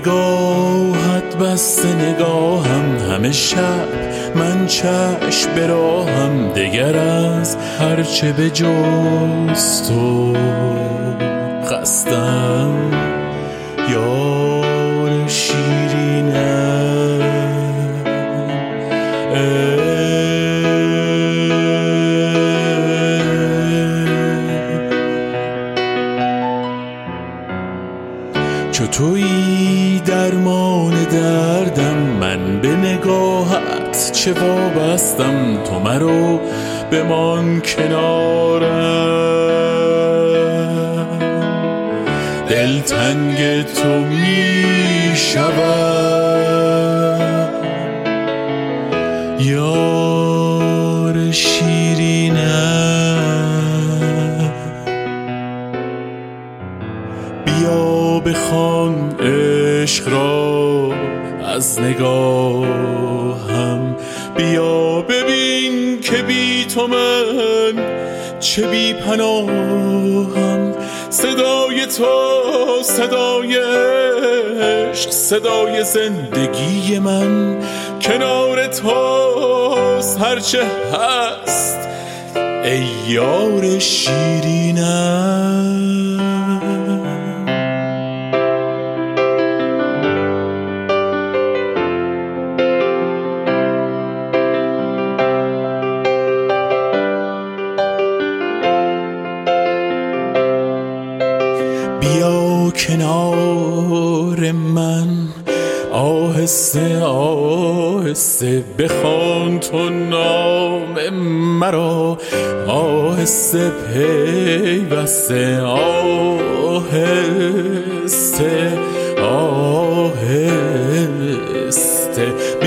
نگاهت بسته نگاهم، همه شب من چشم به راهم، دگر از هرچه به جز تو خستم. یار شیرینم چو تویی درمان دردم، من به نگاهت چه وابستم. تو مرو بمان کنارم، دلتنگ تو می شود. یار شیرینم بیا بخوان عشق را از نگاهم، بیا ببین که بی تو من چه بی پناهم. صدای تو صدای عشق، صدای زندگی من کنار توست هرچه هست ای یار شیرینم. بیا کنار من آهسته آهسته، بخوان تو نام مرا آهسته پیوسته، آهسته آهسته.